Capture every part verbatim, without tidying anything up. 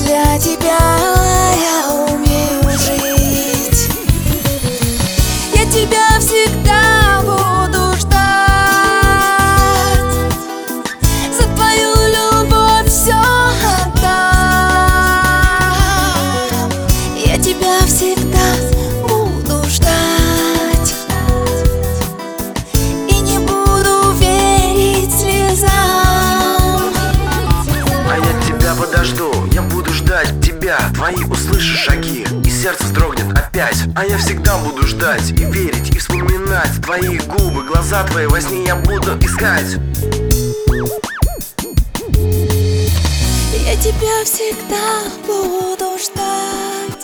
для тебя я умею жить. Я тебя всегда буду ждать. За твою любовь все отдам. Я тебя всегда буду ждать. И не буду верить слезам. А я тебя подожду, я буду ждать тебя. Твои услышу шаги, и сердце сдрогнет опять. А я всегда буду ждать и верить, и вспоминать твои губы, глаза твои во сне я буду искать. Я тебя всегда буду ждать.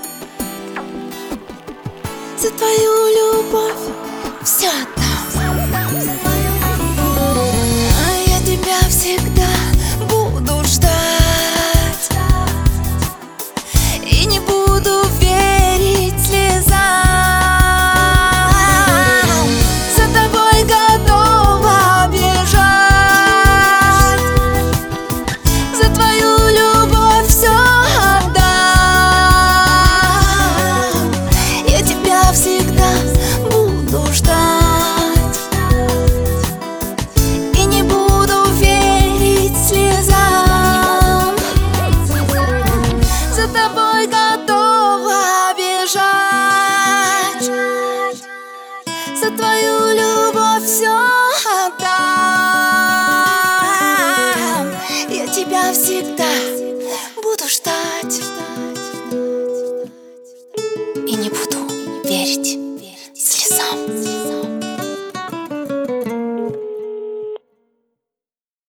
За твою любовь все отдам. А я тебя всегда буду ждать. И не буду верить слезам. За тобой готова бежать. За твою любовь все отдам. Я тебя всегда буду ждать. И не буду верить слезам. За тобой готова бежать. За твою любовь все отдам. Я тебя всегда буду ждать. И не буду верить.